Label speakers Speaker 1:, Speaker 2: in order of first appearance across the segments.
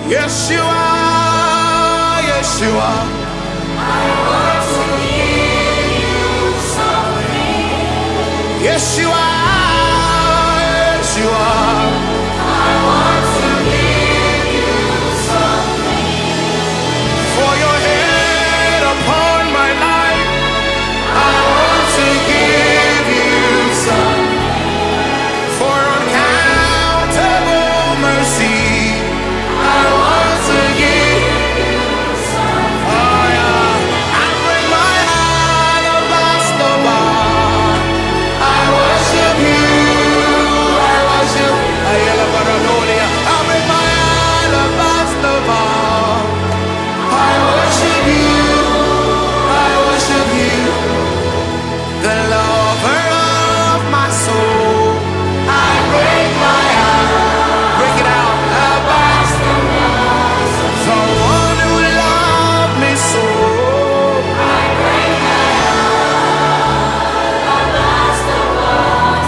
Speaker 1: Yes, you are. Yes, you are.
Speaker 2: I want to give you something.
Speaker 1: Yes, you are. Yes, you are.
Speaker 2: I want to give you something.
Speaker 1: For your hand upon my life, I want to give you something. For uncountable mercy, I want to give you something. Oh yeah, I bring my alabaster box. I worship you. I worship. I bring my alabaster box. I worship you. I worship you. The lover of my soul. I break my heart. Break it out. Alabaster box. The one who loved me so.
Speaker 2: I break my alabaster box.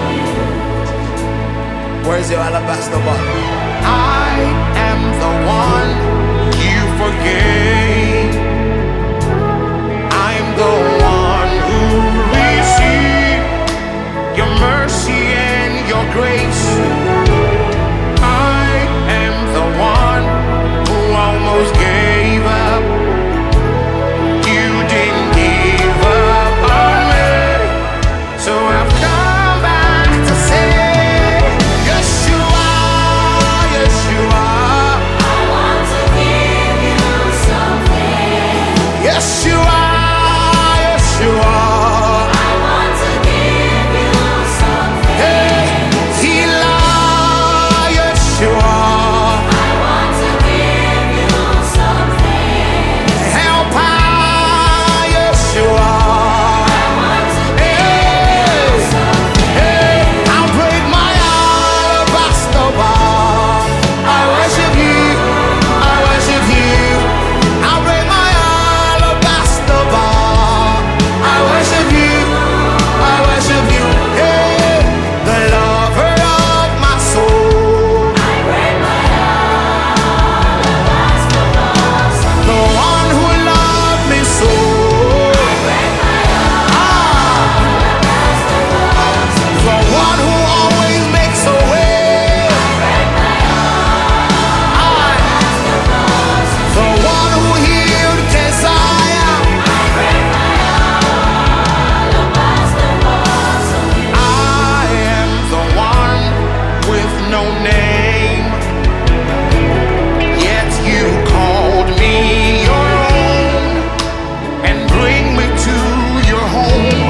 Speaker 1: Where's your alabaster box? I am the one you forgave. I'm the one who received your mercy and your grace. I am the one who almost gave up. You didn't give up on me, so I've come back to say, yes you are, yes you are,
Speaker 2: I want to give you something.
Speaker 1: yes you are, yes you are.
Speaker 2: I want to give you something.
Speaker 1: Hey, healer, yes you are.
Speaker 2: I want to give you something.
Speaker 1: Helper, yes you are.
Speaker 2: I want to give you something.
Speaker 1: Hey, I'll break my alabaster box. I worship you. I worship you. I'll break my alabaster box. I worship you. I worship you. Hey, the lover of my soul.
Speaker 2: I break my alabaster box.
Speaker 1: The one who loved me so.
Speaker 2: I break my alabaster box.
Speaker 1: The one who always makes a way.
Speaker 2: Break my alabaster box.
Speaker 1: The one who healed Keziah.
Speaker 2: Break my alabaster box.
Speaker 1: I am the one with no name, yet you called me your own and bring me to your home.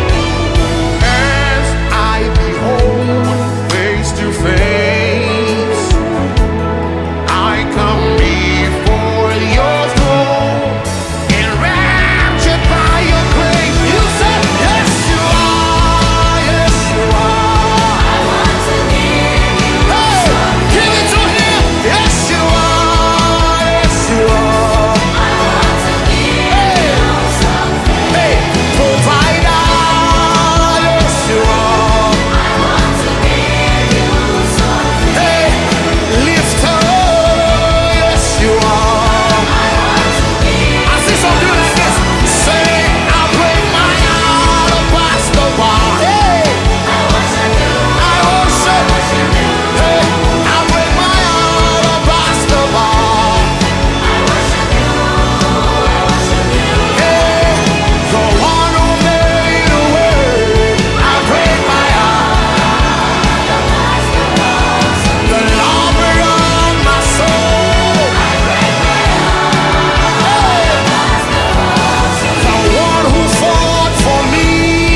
Speaker 1: As I behold face to face, I come before your throne, enraptured by your grace. You said, yes you are, yes you are.
Speaker 2: I want to give you
Speaker 1: Hey, give it to him. Yes you are, yes you are.
Speaker 2: I want to give you something.
Speaker 1: Hey, provider, yes you are.
Speaker 2: I want to give you something.
Speaker 1: Hey, lifter, yes you are.
Speaker 2: I want to give
Speaker 1: I see something like this. Say, I break my alabaster box. Hey,
Speaker 2: I worship you.
Speaker 1: I worship. Hey, I break my alabaster box.
Speaker 2: I worship you. I worship you.
Speaker 1: Hey, the one who made a way. I break my
Speaker 2: Alabaster box.
Speaker 1: the lover of my soul.
Speaker 2: I break my alabaster box.
Speaker 1: The one who fought for me.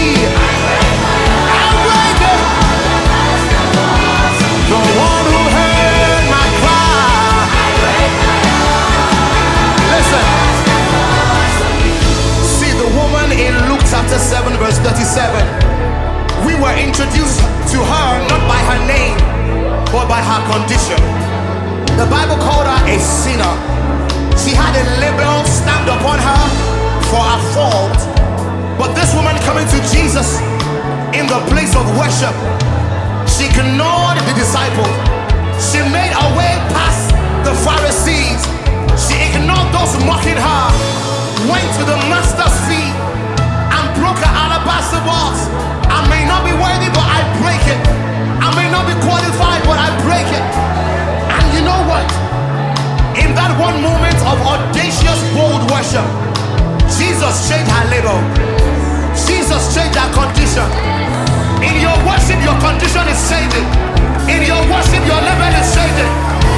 Speaker 1: I break it.
Speaker 2: Alabaster box.
Speaker 1: The one who heard my cry.
Speaker 2: I break my
Speaker 1: Listen,
Speaker 2: alabaster box.
Speaker 1: see the woman in Luke chapter 7 verse 37. We were introduced to her not by her name, but by her condition. The Bible called her a sinner. She had a label stamped upon her for her fault. But this woman coming to Jesus in the place of worship, she ignored the disciples. She made her way past the Pharisees condition. In your worship, your condition is changing. In your worship, your level is changing.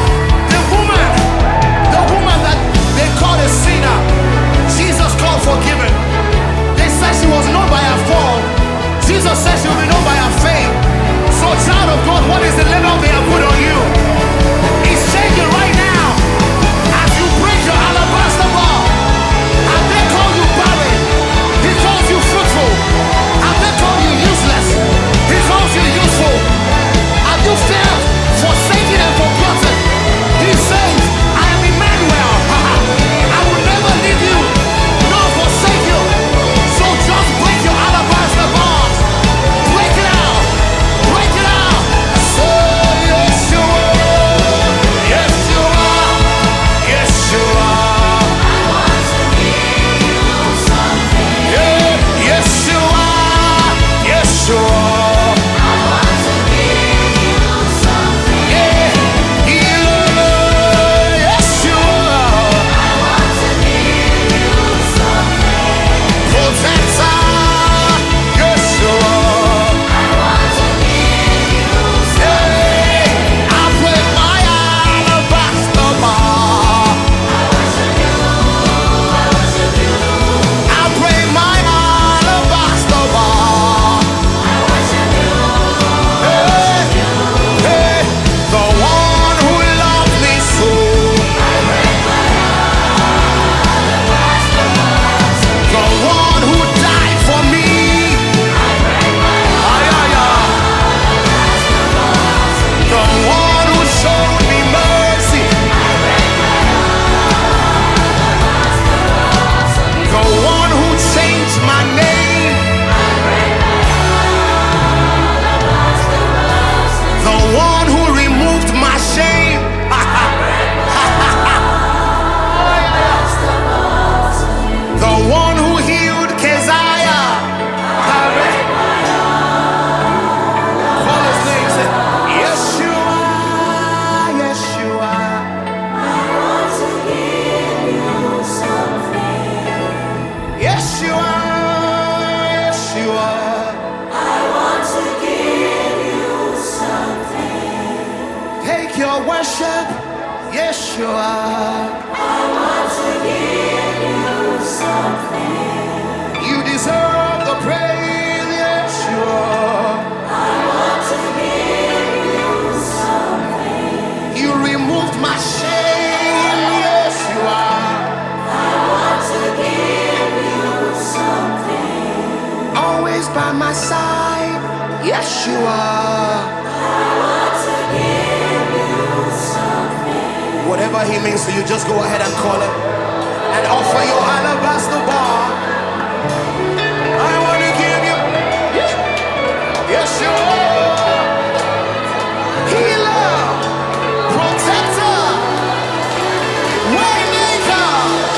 Speaker 1: The woman that they called a sinner, Jesus called forgiven. They said she was known by her fall. Jesus said she will be known by her fame. So, child of God, what is the level they have put on you? It's changing right now. As you break your alabaster bar, and they call you barren, he calls you fruitful. And they call you useless, he calls you useful. And you failed, forsaken and forgotten. He says, I am Emmanuel. I will never leave you, nor forsake you. So just break your alabaster bars. Break it out. Break it out. So yes you are. Yes you are. Yes you are.
Speaker 2: I want to give you something.
Speaker 1: Yeah. Yes you are. Yes you are.
Speaker 2: I want to give you something.
Speaker 1: Yeah. Yes you are.
Speaker 2: I want to give you something.
Speaker 1: Protector. Yes you are.
Speaker 2: I want to give you something.
Speaker 1: I put my alabaster bar.
Speaker 2: I worship you. I worship you.
Speaker 1: I pray my alabaster bar.
Speaker 2: I worship you.
Speaker 1: Hey, hey, the one who loved me so.
Speaker 2: I break my alabaster box.
Speaker 1: The one who died for me.
Speaker 2: I break my
Speaker 1: Ay, ay, ay.
Speaker 2: alabaster box.
Speaker 1: The one who showed me mercy.
Speaker 2: I break my alabaster box.
Speaker 1: The one who changed my name.
Speaker 2: I break my alabaster box.
Speaker 1: The one who removed my shame. The one who healed Keziah. Call his name, say, Yeshua, Yeshua.
Speaker 2: I want to give you something.
Speaker 1: Yeshua, Yeshua.
Speaker 2: I want to give you something.
Speaker 1: Take your worship, Yeshua.
Speaker 2: I want to give you something.
Speaker 1: You deserve the praise, Yeshua.
Speaker 2: I want to give you something.
Speaker 1: You removed my shame, Yeshua.
Speaker 2: I want to give you something.
Speaker 1: Always by my side, Yeshua.
Speaker 2: I want to give you something.
Speaker 1: Whatever he means to you, just go ahead and call him and offer your alabaster bar. I want to give you, Yeshua, healer, protector, waymaker.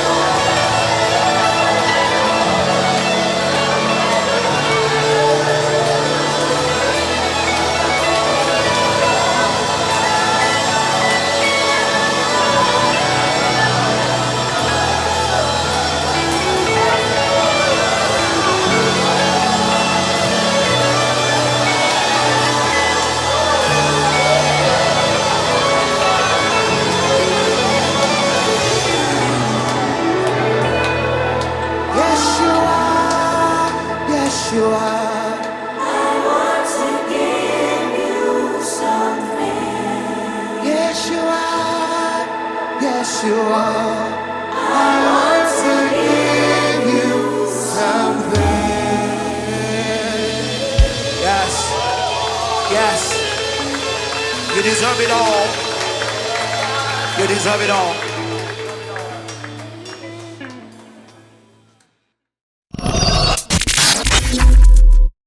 Speaker 1: Yeshua.
Speaker 2: I want to give you something.
Speaker 1: Yeshua, Yeshua, I want to give you something. Yes, yes, you deserve it all. You deserve it all.